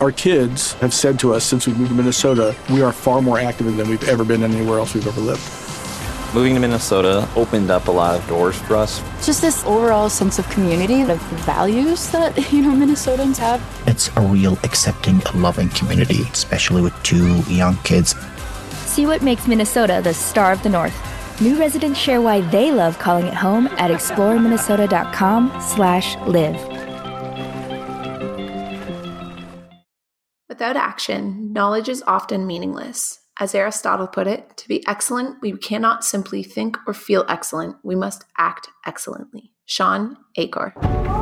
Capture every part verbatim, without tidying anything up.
Our kids have said to us since we moved to Minnesota, we are far more active than we've ever been anywhere else we've ever lived. Moving to Minnesota opened up a lot of doors for us. Just this overall sense of community, of values that, you know, Minnesotans have. It's a real accepting, loving community, especially with two young kids. See what makes Minnesota the star of the North. New residents share why they love calling it home at exploreminnesota.com slash live. Without action, knowledge is often meaningless. As Aristotle put it, to be excellent, we cannot simply think or feel excellent. We must act excellently. Shawn Achor.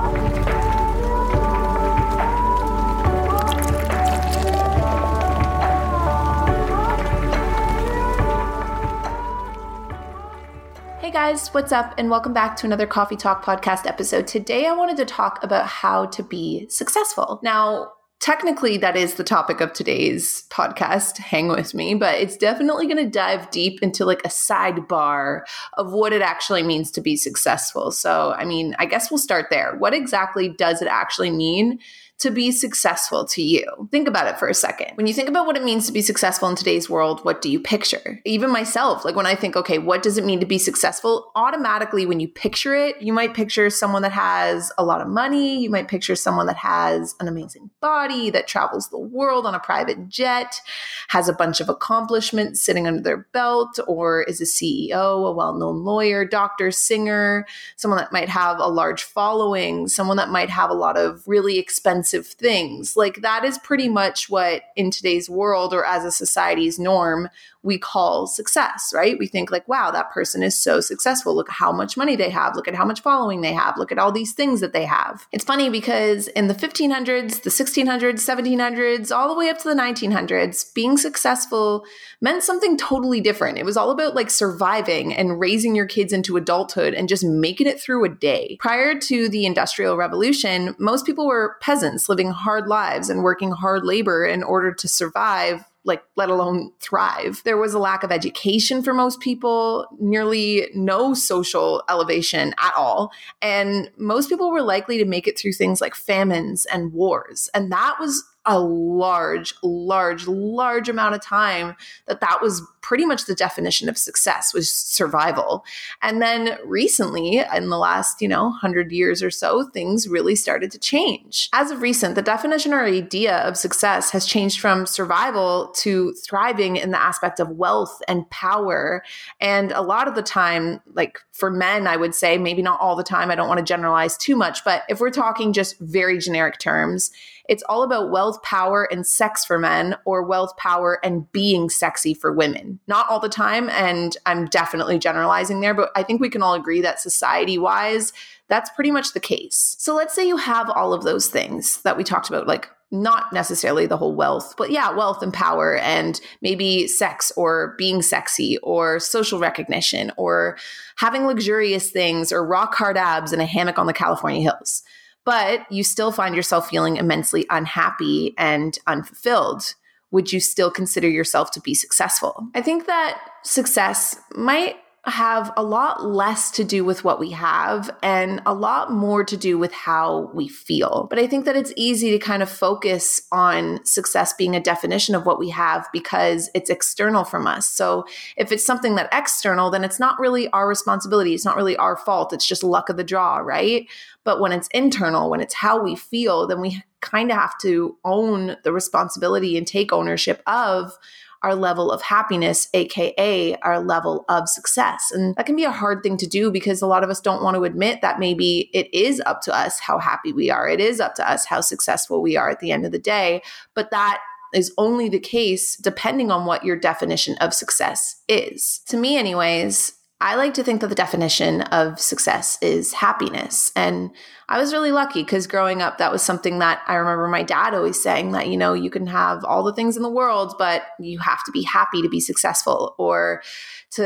Hey guys, what's up? And welcome back to another Coffee Talk podcast episode. Today I wanted to talk about how to be successful. Now, technically, that is the topic of today's podcast, hang with me, but it's definitely going to dive deep into like a sidebar of what it actually means to be successful. So, I mean, I guess we'll start there. What exactly does it actually mean to be successful to you? Think about it for a second. When you think about what it means to be successful in today's world, what do you picture? Even myself, like when I think, okay, what does it mean to be successful? Automatically, when you picture it, you might picture someone that has a lot of money. You might picture someone that has an amazing body, that travels the world on a private jet, has a bunch of accomplishments sitting under their belt, or is a C E O, a well-known lawyer, doctor, singer, someone that might have a large following, someone that might have a lot of really expensive things. Like that is pretty much what in today's world or as a society's norm we call success, right? We think like, wow, that person is so successful. Look at how much money they have. Look at how much following they have. Look at all these things that they have. It's funny because in the fifteen hundreds, the sixteen hundreds, seventeen hundreds, all the way up to the nineteen hundreds, being successful meant something totally different. It was all about like surviving and raising your kids into adulthood and just making it through a day. Prior to the Industrial Revolution, most people were peasants living hard lives and working hard labor in order to survive, like let alone thrive. There was a lack of education for most people, nearly no social elevation at all. And most people were likely to make it through things like famines and wars. And that was a large, large, large amount of time that that was pretty much the definition of success, was survival. And then recently, in the last, you know, one hundred years or so, things really started to change. As of recent, the definition or idea of success has changed from survival to thriving in the aspect of wealth and power. And a lot of the time, like for men, I would say, maybe not all the time, I don't want to generalize too much, but if we're talking just very generic terms, it's all about wealth, power, and sex for men, or wealth, power, and being sexy for women. Not all the time, and I'm definitely generalizing there, but I think we can all agree that society-wise, that's pretty much the case. So let's say you have all of those things that we talked about, like not necessarily the whole wealth, but yeah, wealth and power and maybe sex or being sexy or social recognition or having luxurious things or rock hard abs in a hammock on the California hills. But you still find yourself feeling immensely unhappy and unfulfilled. Would you still consider yourself to be successful? I think that success might have a lot less to do with what we have and a lot more to do with how we feel. But I think that it's easy to kind of focus on success being a definition of what we have because it's external from us. So if it's something that external, then it's not really our responsibility. It's not really our fault. It's just luck of the draw, right? But when it's internal, when it's how we feel, then we kind of have to own the responsibility and take ownership of our level of happiness, A K A our level of success. And that can be a hard thing to do because a lot of us don't want to admit that maybe it is up to us how happy we are. It is up to us how successful we are at the end of the day. But that is only the case depending on what your definition of success is. To me anyways, I like to think that the definition of success is happiness. And I was really lucky because growing up, that was something that I remember my dad always saying that, you know, you can have all the things in the world, but you have to be happy to be successful. Or to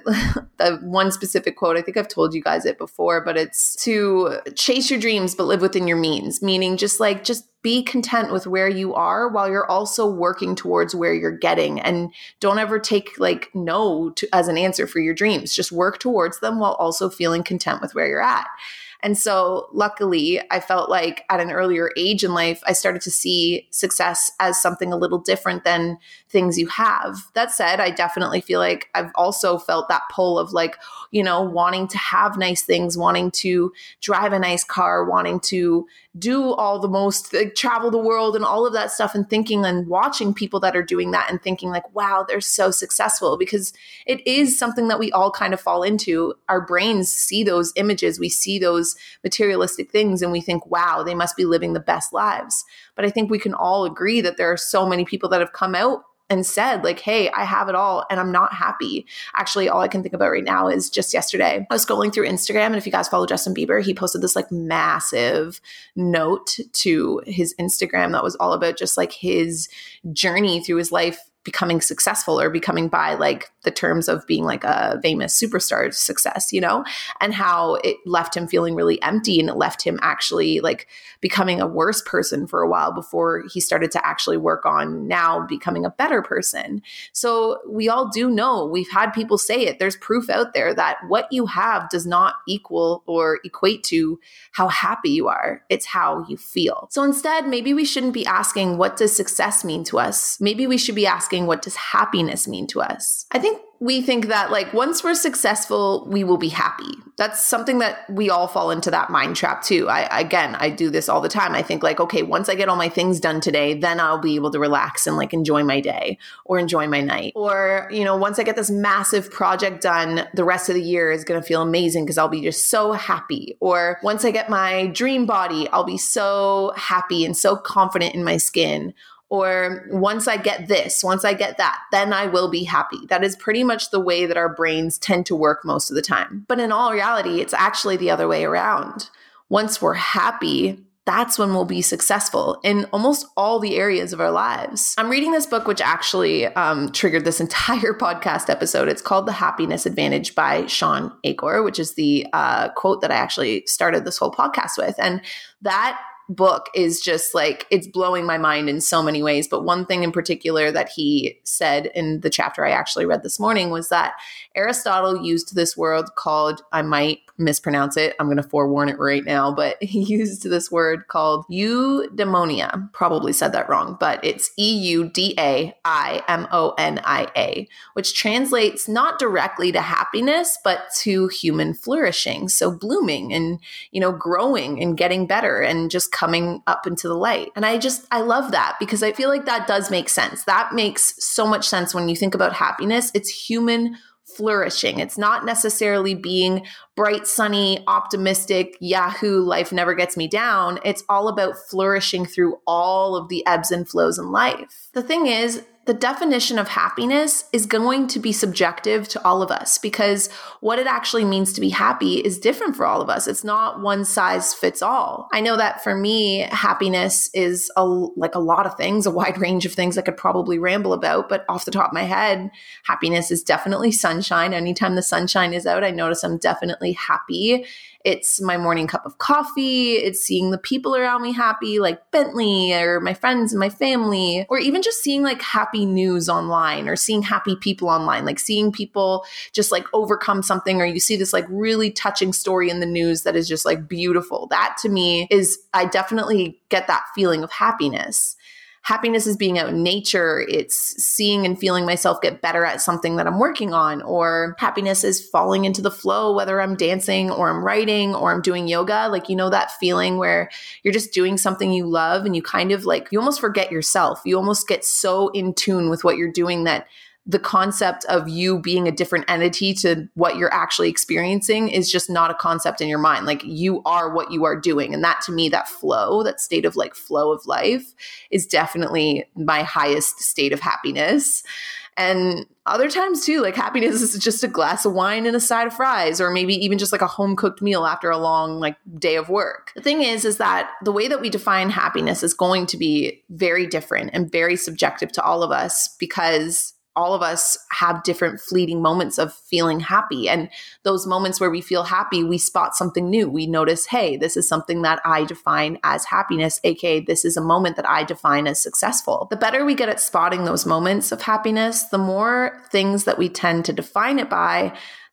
the one specific quote, I think I've told you guys it before, but it's to chase your dreams, but live within your means, meaning just like, just be content with where you are while you're also working towards where you're getting. And don't ever take like no to, as an answer for your dreams. Just work towards them while also feeling content with where you're at. And so luckily, I felt like at an earlier age in life, I started to see success as something a little different than things you have. That said, I definitely feel like I've also felt that pull of like, you know, wanting to have nice things, wanting to drive a nice car, wanting to do all the most, like, travel the world and all of that stuff, and thinking and watching people that are doing that and thinking like, wow, they're so successful, because it is something that we all kind of fall into. Our brains see those images, we see those materialistic things, and we think, wow, they must be living the best lives. But I think we can all agree that there are so many people that have come out and said like, hey, I have it all and I'm not happy. Actually, all I can think about right now is just yesterday, I was scrolling through Instagram, and if you guys follow Justin Bieber, he posted this like massive note to his Instagram that was all about just like his journey through his life becoming successful, or becoming, by like the terms of being like a famous superstar success, you know, and how it left him feeling really empty, and it left him actually like becoming a worse person for a while before he started to actually work on now becoming a better person. So we all do know, we've had people say it, there's proof out there that what you have does not equal or equate to how happy you are. It's how you feel. So instead, maybe we shouldn't be asking, what does success mean to us? Maybe we should be asking, what does happiness mean to us? I think we think that like once we're successful, we will be happy. That's something that we all fall into that mind trap too. I, again, I do this all the time. I think like, okay, once I get all my things done today, then I'll be able to relax and like enjoy my day or enjoy my night. Or, you know, once I get this massive project done, the rest of the year is going to feel amazing because I'll be just so happy. Or once I get my dream body, I'll be so happy and so confident in my skin. Or once I get this, once I get that, then I will be happy. That is pretty much the way that our brains tend to work most of the time. But in all reality, it's actually the other way around. Once we're happy, that's when we'll be successful in almost all the areas of our lives. I'm reading this book, which actually um, triggered this entire podcast episode. It's called The Happiness Advantage by Shawn Achor, which is the uh, quote that I actually started this whole podcast with. And that book is just like, it's blowing my mind in so many ways. But one thing in particular that he said in the chapter I actually read this morning was that Aristotle used this word called, I might mispronounce it, I'm going to forewarn it right now, but he used this word called eudaimonia. Probably said that wrong, but it's E U D A I M O N I A, which translates not directly to happiness, but to human flourishing. So blooming and, you know, growing and getting better and just coming up into the light. And I just, I love that, because I feel like that does make sense. That makes so much sense when you think about happiness. It's human flourishing. It's not necessarily being bright, sunny, optimistic, Yahoo, life never gets me down. It's all about flourishing through all of the ebbs and flows in life. The thing is, the definition of happiness is going to be subjective to all of us, because what it actually means to be happy is different for all of us. It's not one size fits all. I know that for me, happiness is a, like a lot of things, a wide range of things I could probably ramble about, but off the top of my head, happiness is definitely sunshine. Anytime the sunshine is out, I notice I'm definitely happy. It's my morning cup of coffee. It's seeing the people around me happy, like Bentley or my friends and my family, or even just seeing like happy news online or seeing happy people online, like seeing people just like overcome something, or you see this like really touching story in the news that is just like beautiful. That to me is, I definitely get that feeling of happiness. Happiness is being out in nature. It's seeing and feeling myself get better at something that I'm working on. Or happiness is falling into the flow, whether I'm dancing or I'm writing or I'm doing yoga. Like, you know, that feeling where you're just doing something you love and you kind of like, you almost forget yourself. You almost get so in tune with what you're doing that the concept of you being a different entity to what you're actually experiencing is just not a concept in your mind. Like, you are what you are doing. And that, to me, that flow, that state of like flow of life is definitely my highest state of happiness. And other times too, like happiness is just a glass of wine and a side of fries, or maybe even just like a home cooked meal after a long like day of work. The thing is, is that the way that we define happiness is going to be very different and very subjective to all of us, because all of us have different fleeting moments of feeling happy. And those moments where we feel happy, we spot something new. We notice, hey, this is something that I define as happiness, aka this is a moment that I define as successful. The better we get at spotting those moments of happiness, the more things that we tend to define it by,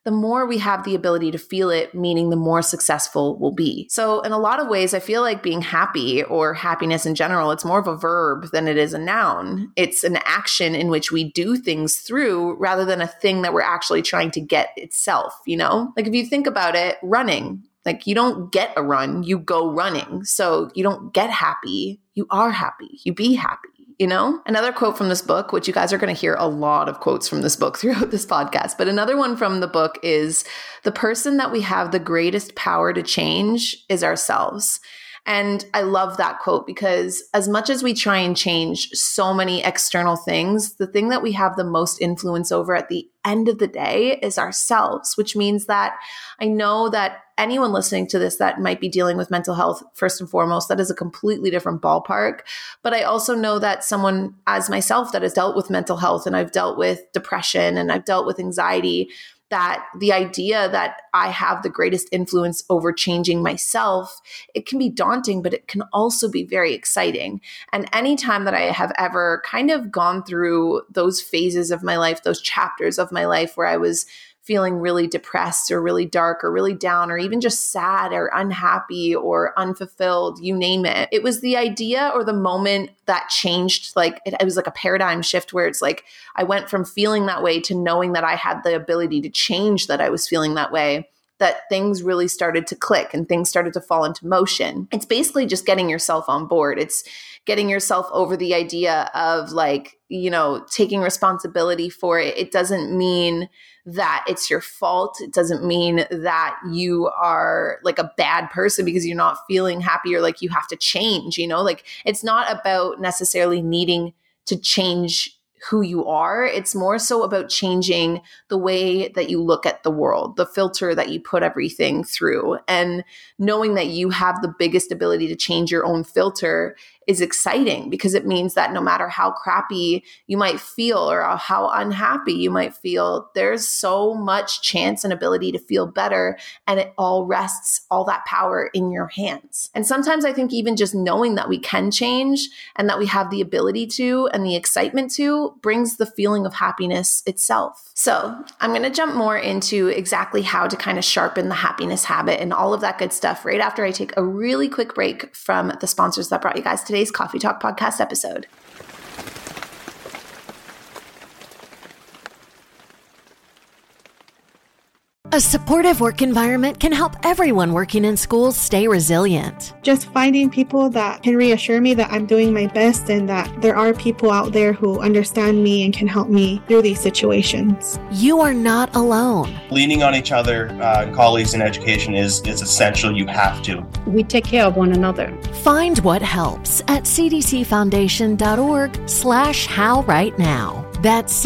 the more we have the ability to feel it, meaning the more successful we'll be. So in a lot of ways, I feel like being happy or happiness in general, it's more of a verb than it is a noun. It's an action in which we do things through rather than a thing that we're actually trying to get itself, you know? Like if you think about it, running, like you don't get a run, you go running. So you don't get happy, you are happy, you be happy. You know, another quote from this book, which you guys are going to hear a lot of quotes from this book throughout this podcast, but another one from the book is the person that we have the greatest power to change is ourselves. And I love that quote because as much as we try and change so many external things, the thing that we have the most influence over at the end of the day is ourselves, which means that I know that anyone listening to this that might be dealing with mental health, first and foremost, that is a completely different ballpark. But I also know that someone as myself that has dealt with mental health and I've dealt with depression and I've dealt with anxiety, that the idea that I have the greatest influence over changing myself, it can be daunting, but it can also be very exciting. And anytime that I have ever kind of gone through those phases of my life, those chapters of my life where I was feeling really depressed or really dark or really down or even just sad or unhappy or unfulfilled, you name it. It was the idea or the moment that changed, like it, it was like a paradigm shift where it's like I went from feeling that way to knowing that I had the ability to change that I was feeling that way, that things really started to click and things started to fall into motion. It's basically just getting yourself on board. It's getting yourself over the idea of like, you know, taking responsibility for it. It doesn't mean that it's your fault. It doesn't mean that you are like a bad person because you're not feeling happy or like you have to change, you know, like it's not about necessarily needing to change who you are. It's more so about changing the way that you look at the world, the filter that you put everything through, and knowing that you have the biggest ability to change your own filter is exciting because it means that no matter how crappy you might feel or how unhappy you might feel, there's so much chance and ability to feel better. And it all rests, all that power in your hands. And sometimes I think even just knowing that we can change and that we have the ability to and the excitement to brings the feeling of happiness itself. So I'm going to jump more into exactly how to kind of sharpen the happiness habit and all of that good stuff right after I take a really quick break from the sponsors that brought you guys today's Coffee Talk podcast episode. A supportive work environment can help everyone working in schools stay resilient. Just finding people that can reassure me that I'm doing my best and that there are people out there who understand me and can help me through these situations. You are not alone. Leaning on each other, uh, colleagues in education is, is essential. You have to. We take care of one another. Find what helps at cdcfoundation.org slash how right now. That's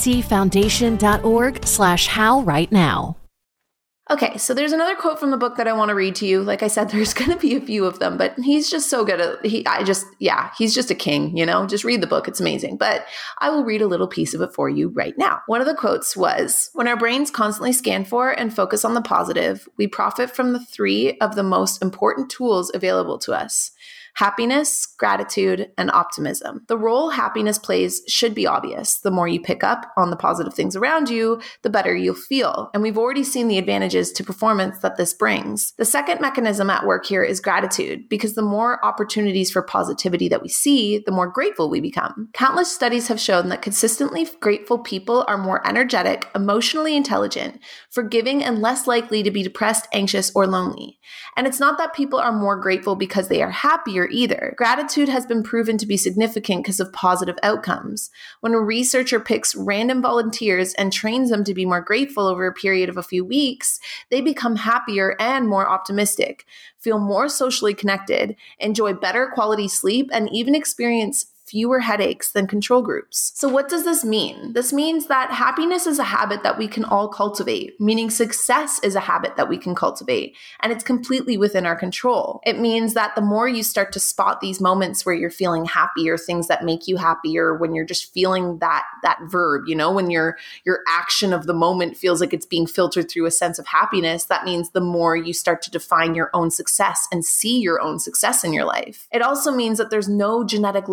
cdcfoundation.org slash how right now. Okay, so there's another quote from the book that I want to read to you. Like I said, there's going to be a few of them, but he's just so good at, he, I just, yeah, he's just a king, you know, just read the book. It's amazing. But I will read a little piece of it for you right now. One of the quotes was, when our brains constantly scan for and focus on the positive, we profit from the three of the most important tools available to us: happiness, gratitude, and optimism. The role happiness plays should be obvious. The more you pick up on the positive things around you, the better you'll feel. And we've already seen the advantages to performance that this brings. The second mechanism at work here is gratitude, because the more opportunities for positivity that we see, the more grateful we become. Countless studies have shown that consistently grateful people are more energetic, emotionally intelligent, forgiving, and less likely to be depressed, anxious, or lonely. And it's not that people are more grateful because they are happier either. Gratitude has been proven to be significant because of positive outcomes. When a researcher picks random volunteers and trains them to be more grateful over a period of a few weeks, they become happier and more optimistic, feel more socially connected, enjoy better quality sleep, and even experience fewer headaches than control groups. So what does this mean? This means that happiness is a habit that we can all cultivate, meaning success is a habit that we can cultivate, and it's completely within our control. It means that the more you start to spot these moments where you're feeling happy or things that make you happy, or when you're just feeling that that verb, you know, when your your action of the moment feels like it's being filtered through a sense of happiness, that means the more you start to define your own success and see your own success in your life. It also means that there's no genetic lottery that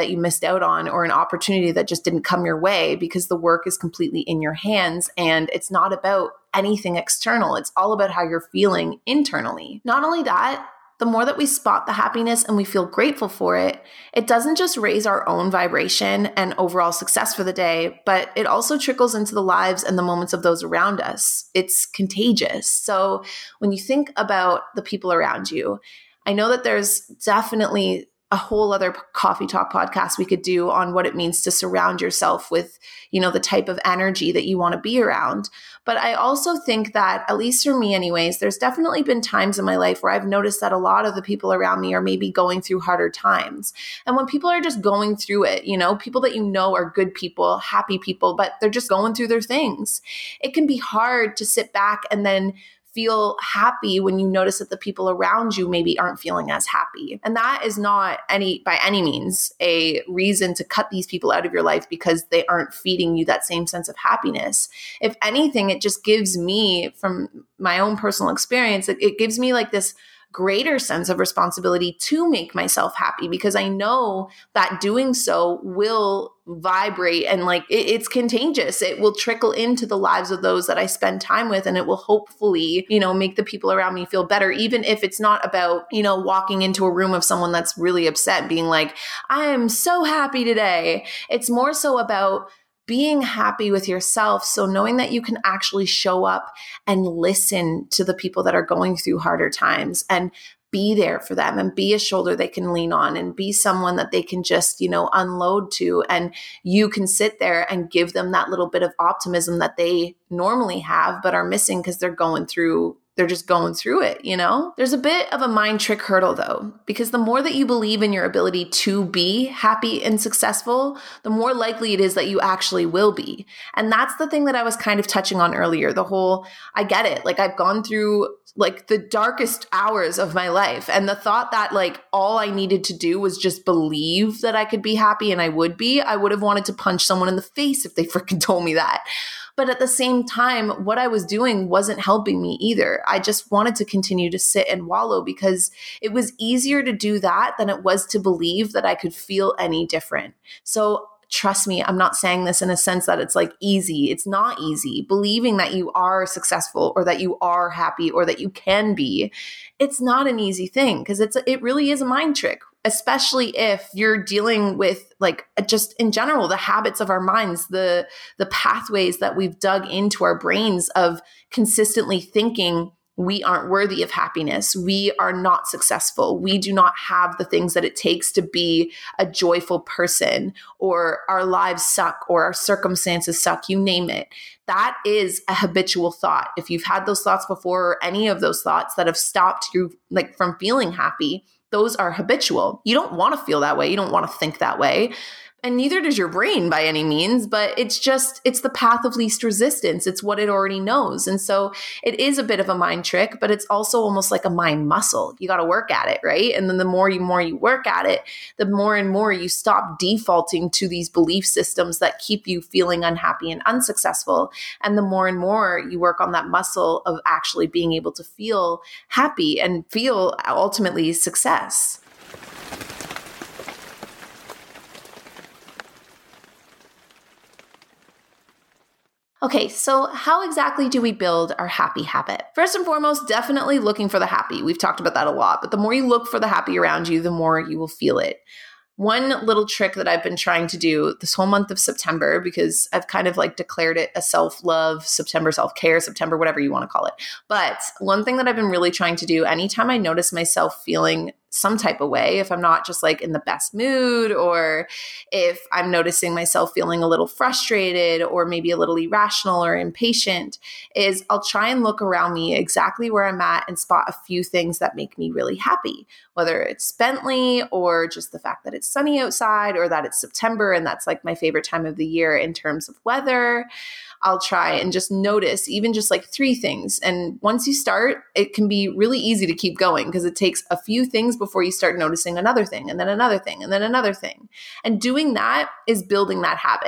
that you missed out on or an opportunity that just didn't come your way, because the work is completely in your hands and it's not about anything external. It's all about how you're feeling internally. Not only that, the more that we spot the happiness and we feel grateful for it, it doesn't just raise our own vibration and overall success for the day, but it also trickles into the lives and the moments of those around us. It's contagious. So when you think about the people around you, I know that there's definitely a whole other coffee talk podcast we could do on what it means to surround yourself with, you know, the type of energy that you want to be around. But I also think that, at least for me anyways, there's definitely been times in my life where I've noticed that a lot of the people around me are maybe going through harder times. And when people are just going through it, you know, people that you know are good people, happy people, but they're just going through their things, it can be hard to sit back and then feel happy when you notice that the people around you maybe aren't feeling as happy. And that is not any by any means a reason to cut these people out of your life because they aren't feeding you that same sense of happiness. If anything, it just gives me, from my own personal experience, it, it gives me like this greater sense of responsibility to make myself happy, because I know that doing so will vibrate and like it, it's contagious. It will trickle into the lives of those that I spend time with, and it will hopefully, you know, make the people around me feel better, even if it's not about, you know, walking into a room of someone that's really upset and being like, I am so happy today. It's more so about being happy with yourself. So knowing that you can actually show up and listen to the people that are going through harder times and be there for them and be a shoulder they can lean on and be someone that they can just, you know, unload to. And you can sit there and give them that little bit of optimism that they normally have, but are missing because they're going through They're just going through it, you know? There's a bit of a mind trick hurdle though, because the more that you believe in your ability to be happy and successful, the more likely it is that you actually will be. And that's the thing that I was kind of touching on earlier, the whole, I get it. Like I've gone through like the darkest hours of my life. And the thought that like all I needed to do was just believe that I could be happy and I would be, I would have wanted to punch someone in the face if they freaking told me that. But at the same time, what I was doing wasn't helping me either. I just wanted to continue to sit and wallow because it was easier to do that than it was to believe that I could feel any different. So trust me, I'm not saying this in a sense that it's like easy. It's not easy. Believing that you are successful or that you are happy or that you can be, it's not an easy thing because it's it really is a mind trick. Especially if you're dealing with like just in general, the habits of our minds, the, the pathways that we've dug into our brains of consistently thinking we aren't worthy of happiness. We are not successful. We do not have the things that it takes to be a joyful person, or our lives suck, or our circumstances suck, you name it. That is a habitual thought. If you've had those thoughts before, or any of those thoughts that have stopped you like from feeling happy, those are habitual. You don't want to feel that way. You don't want to think that way. And neither does your brain by any means, but it's just, it's the path of least resistance. It's what it already knows. And so it is a bit of a mind trick, but it's also almost like a mind muscle. You got to work at it, right? And then the more you more you work at it, the more and more you stop defaulting to these belief systems that keep you feeling unhappy and unsuccessful. And the more and more you work on that muscle of actually being able to feel happy and feel ultimately success. Okay, so how exactly do we build our happy habit? First and foremost, definitely looking for the happy. We've talked about that a lot, but the more you look for the happy around you, the more you will feel it. One little trick that I've been trying to do this whole month of September, because I've kind of like declared it a self-love September, self-care September, whatever you want to call it. But one thing that I've been really trying to do, anytime I notice myself feeling some type of way, if I'm not just like in the best mood, or if I'm noticing myself feeling a little frustrated or maybe a little irrational or impatient, is I'll try and look around me exactly where I'm at and spot a few things that make me really happy, whether it's Bentley or just the fact that it's sunny outside or that it's September and that's like my favorite time of the year in terms of weather. I'll try and just notice even just like three things. And once you start, it can be really easy to keep going because it takes a few things before you start noticing another thing and then another thing and then another thing. And doing that is building that habit.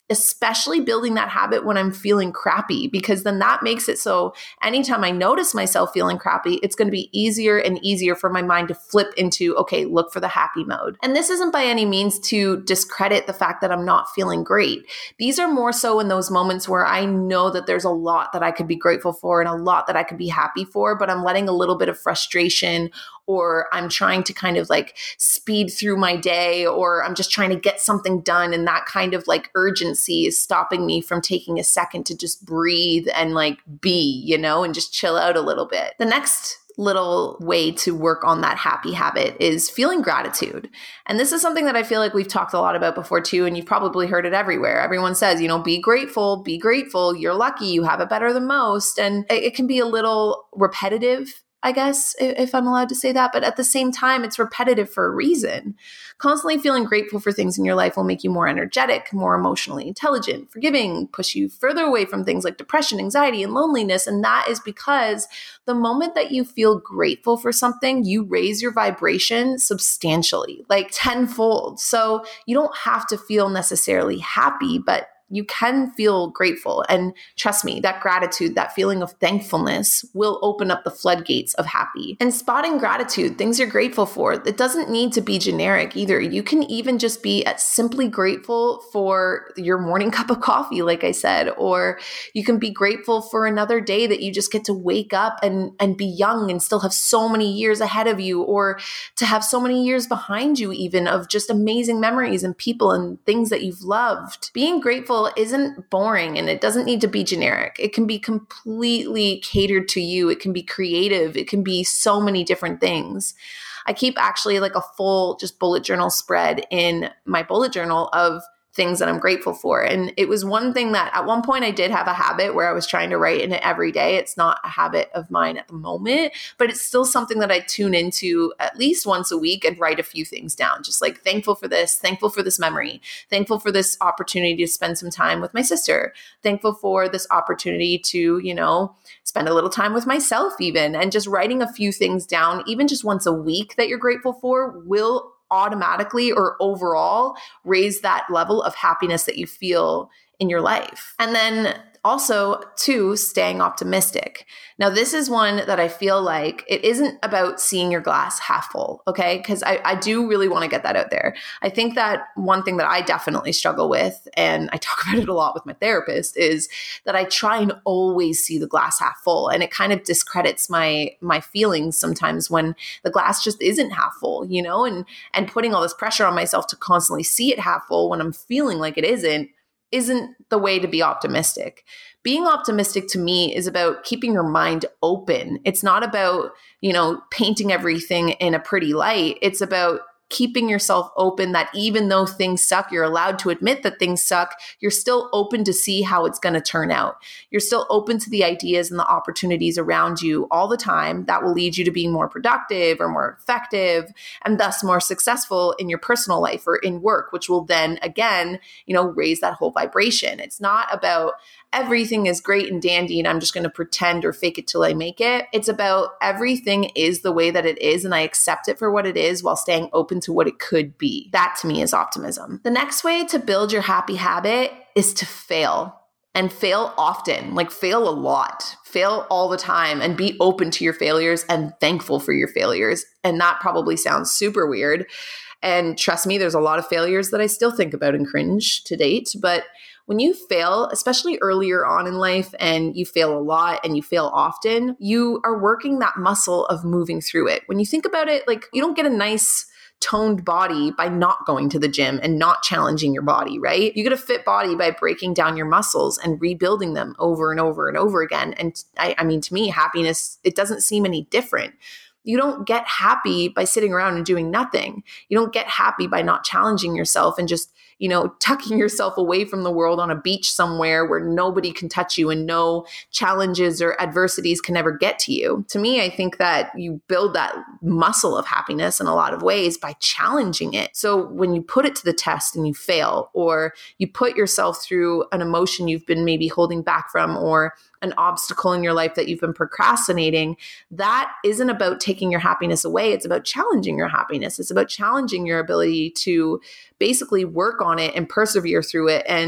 especially building that habit when I'm feeling crappy, because then that makes it so anytime I notice myself feeling crappy, it's going to be easier and easier for my mind to flip into, okay, look for the happy mode. And this isn't by any means to discredit the fact that I'm not feeling great. These are more so in those moments where I know that there's a lot that I could be grateful for and a lot that I could be happy for, but I'm letting a little bit of frustration, or I'm trying to kind of like speed through my day, or I'm just trying to get something done. And that kind of like urgency is stopping me from taking a second to just breathe and like be, you know, and just chill out a little bit. The next little way to work on that happy habit is feeling gratitude. And this is something that I feel like we've talked a lot about before too, and you've probably heard it everywhere. Everyone says, you know, be grateful, be grateful, you're lucky, you have it better than most. And it can be a little repetitive, I guess, if I'm allowed to say that. But at the same time, it's repetitive for a reason. Constantly feeling grateful for things in your life will make you more energetic, more emotionally intelligent, forgiving, push you further away from things like depression, anxiety, and loneliness. And that is because the moment that you feel grateful for something, you raise your vibration substantially, like tenfold. So you don't have to feel necessarily happy, but you can feel grateful. And trust me, that gratitude, that feeling of thankfulness will open up the floodgates of happy. And spotting gratitude, things you're grateful for, it doesn't need to be generic either. You can even just be simply grateful for your morning cup of coffee, like I said, or you can be grateful for another day that you just get to wake up and, and be young and still have so many years ahead of you, or to have so many years behind you even of just amazing memories and people and things that you've loved. Being grateful isn't boring, and it doesn't need to be generic. It can be completely catered to you. It can be creative. It can be so many different things. I keep actually like a full just bullet journal spread in my bullet journal of things that I'm grateful for. And it was one thing that at one point I did have a habit where I was trying to write in it every day. It's not a habit of mine at the moment, but it's still something that I tune into at least once a week and write a few things down. Just like thankful for this, thankful for this memory, thankful for this opportunity to spend some time with my sister, thankful for this opportunity to, you know, spend a little time with myself even. And just writing a few things down, even just once a week that you're grateful for, will automatically or overall raise that level of happiness that you feel in your life. And then also, two, staying optimistic. Now, this is one that I feel like it isn't about seeing your glass half full, okay? Because I, I do really want to get that out there. I think that one thing that I definitely struggle with, and I talk about it a lot with my therapist, is that I try and always see the glass half full. And it kind of discredits my my feelings sometimes when the glass just isn't half full, you know? And, and putting all this pressure on myself to constantly see it half full when I'm feeling like it isn't, isn't the way to be optimistic. Being optimistic to me is about keeping your mind open. It's not about, you know, painting everything in a pretty light. It's about keeping yourself open that even though things suck, you're allowed to admit that things suck. You're still open to see how it's going to turn out. You're still open to the ideas and the opportunities around you all the time that will lead you to being more productive or more effective and thus more successful in your personal life or in work, which will then again, you know, raise that whole vibration. It's not about everything is great and dandy and I'm just going to pretend or fake it till I make it. It's about everything is the way that it is and I accept it for what it is while staying open to what it could be. That to me is optimism. The next way to build your happy habit is to fail, and fail often, like fail a lot, fail all the time, and be open to your failures and thankful for your failures. And that probably sounds super weird. And trust me, there's a lot of failures that I still think about and cringe to date. But when you fail, especially earlier on in life, and you fail a lot and you fail often, you are working that muscle of moving through it. When you think about it, like you don't get a nice toned body by not going to the gym and not challenging your body, right? You get a fit body by breaking down your muscles and rebuilding them over and over and over again. And I, I mean, to me, happiness, it doesn't seem any different. You don't get happy by sitting around and doing nothing. You don't get happy by not challenging yourself and just, you know, tucking yourself away from the world on a beach somewhere where nobody can touch you and no challenges or adversities can ever get to you. To me, I think that you build that muscle of happiness in a lot of ways by challenging it. So when you put it to the test and you fail, or you put yourself through an emotion you've been maybe holding back from, or an obstacle in your life that you've been procrastinating, that isn't about taking your happiness away. It's about challenging your happiness. It's about challenging your ability to basically work on it and persevere through it and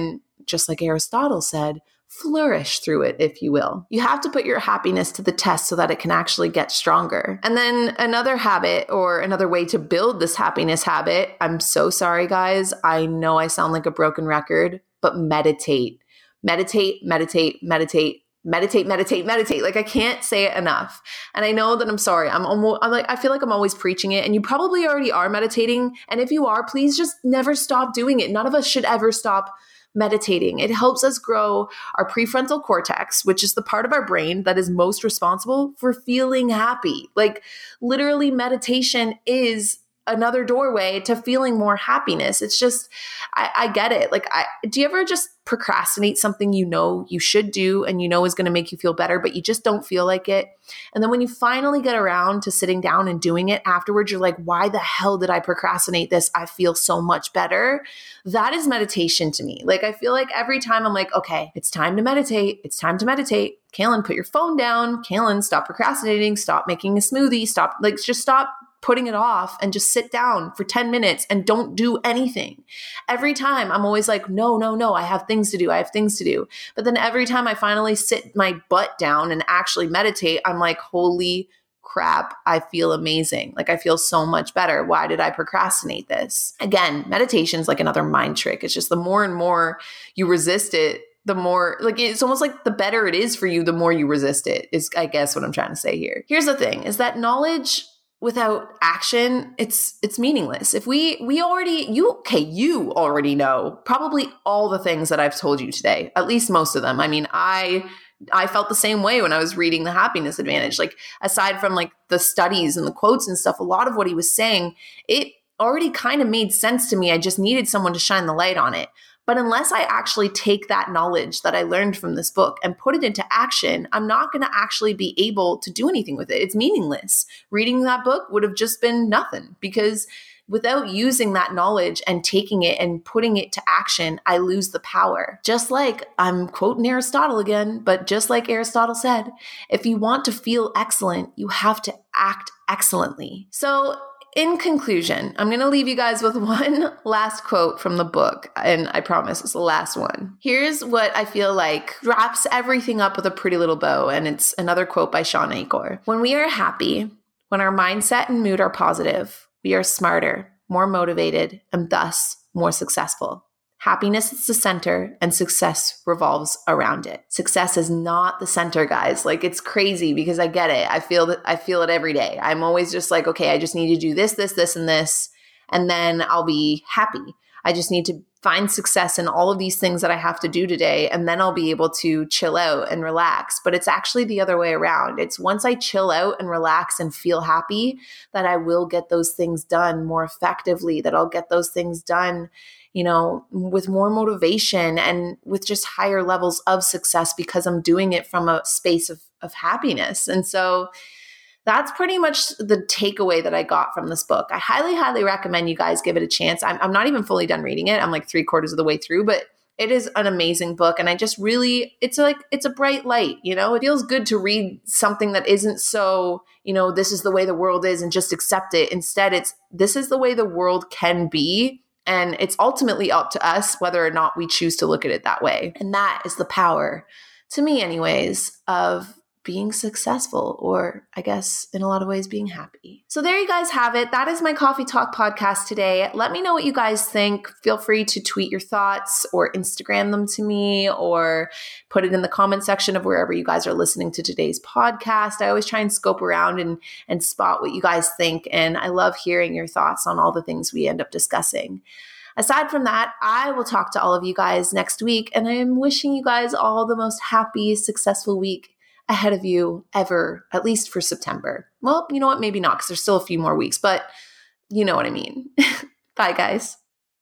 just like Aristotle said, flourish through it, if you will. You have to put your happiness to the test so that it can actually get stronger. And then another habit or another way to build this happiness habit, I'm so sorry, guys. I know I sound like a broken record, but meditate. Meditate, meditate, meditate. Meditate, meditate, meditate. Like I can't say it enough. And I know that I'm sorry. I'm almost, I'm like, I feel like I'm always preaching it, and you probably already are meditating. And if you are, please just never stop doing it. None of us should ever stop meditating. It helps us grow our prefrontal cortex, which is the part of our brain that is most responsible for feeling happy. Like literally meditation is another doorway to feeling more happiness. It's just, I, I get it. Like, I, do you ever just procrastinate something you know you should do and you know is going to make you feel better, but you just don't feel like it? And then when you finally get around to sitting down and doing it afterwards, you're like, why the hell did I procrastinate this? I feel so much better. That is meditation to me. Like, I feel like every time I'm like, okay, it's time to meditate. It's time to meditate. Kaylin, put your phone down. Kaylin, stop procrastinating. Stop making a smoothie. Stop, like, just stop putting it off and just sit down for ten minutes and don't do anything. Every time I'm always like, no, no, no, I have things to do. I have things to do. But then every time I finally sit my butt down and actually meditate, I'm like, holy crap, I feel amazing. Like I feel so much better. Why did I procrastinate this? Again, meditation is like another mind trick. It's just the more and more you resist it, the more, like, it's almost like the better it is for you, the more you resist it, is I guess what I'm trying to say here. Here's the thing, is that knowledge without action, it's it's meaningless. If we we already, you, okay, you already know probably all the things that I've told you today, at least most of them. I mean, I I felt the same way when I was reading The Happiness Advantage. Like, aside from like the studies and the quotes and stuff, a lot of what he was saying, it already kind of made sense to me. I just needed someone to shine the light on it. But unless I actually take that knowledge that I learned from this book and put it into action, I'm not going to actually be able to do anything with it. It's meaningless. Reading that book would have just been nothing, because without using that knowledge and taking it and putting it to action, I lose the power. Just like, I'm quoting Aristotle again, but just like Aristotle said, if you want to feel excellent, you have to act excellently. So in conclusion, I'm going to leave you guys with one last quote from the book, and I promise it's the last one. Here's what I feel like wraps everything up with a pretty little bow, and it's another quote by Shawn Achor. When we are happy, when our mindset and mood are positive, we are smarter, more motivated, and thus more successful. Happiness is the center, and success revolves around it. Success is not the center, guys. Like, it's crazy, because I get it. I feel that I feel it every day. I'm always just like, okay, I just need to do this, this, this, and this, and then I'll be happy. I just need to find success in all of these things that I have to do today, and then I'll be able to chill out and relax. But it's actually the other way around. It's once I chill out and relax and feel happy that I will get those things done more effectively, that I'll get those things done, you know, with more motivation and with just higher levels of success, because I'm doing it from a space of, of happiness. And so that's pretty much the takeaway that I got from this book. I highly, highly recommend you guys give it a chance. I'm, I'm not even fully done reading it. I'm like three quarters of the way through, but it is an amazing book. And I just really, it's like, it's a bright light, you know, it feels good to read something that isn't so, you know, this is the way the world is and just accept it. Instead, it's, this is the way the world can be. And it's ultimately up to us whether or not we choose to look at it that way. And that is the power, to me anyways, of being successful, or I guess in a lot of ways being happy. So there you guys have it. That is my Coffee Talk podcast today. Let me know what you guys think. Feel free to tweet your thoughts or Instagram them to me, or put it in the comment section of wherever you guys are listening to today's podcast. I always try and scope around and, and spot what you guys think. And I love hearing your thoughts on all the things we end up discussing. Aside from that, I will talk to all of you guys next week, and I am wishing you guys all the most happy, successful week ahead of you ever, at least for September. Well, you know what? Maybe not, because there's still a few more weeks, but you know what I mean. Bye, guys.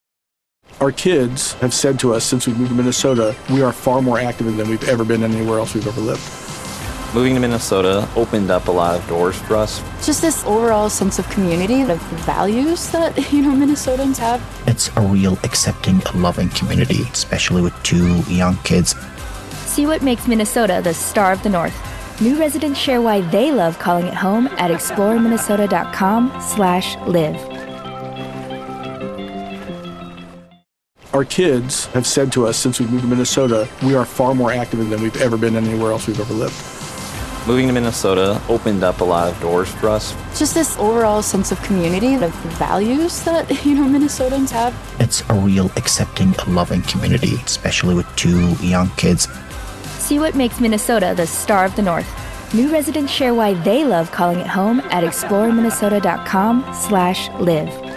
Our kids have said to us since we moved to Minnesota, we are far more active than we've ever been anywhere else we've ever lived. Moving to Minnesota opened up a lot of doors for us. Just this overall sense of community, of values that, you know, Minnesotans have. It's a real accepting, loving community, especially with two young kids. See what makes Minnesota the star of the North. New residents share why they love calling it home at explore minnesota dot com slash live. Our kids have said to us since we've moved to Minnesota, we are far more active than we've ever been anywhere else we've ever lived. Moving to Minnesota opened up a lot of doors for us. Just this overall sense of community, of the values that, you know, Minnesotans have. It's a real accepting, loving community, especially with two young kids. See what makes Minnesota the star of the North. New residents share why they love calling it home at explore minnesota dot com slash live.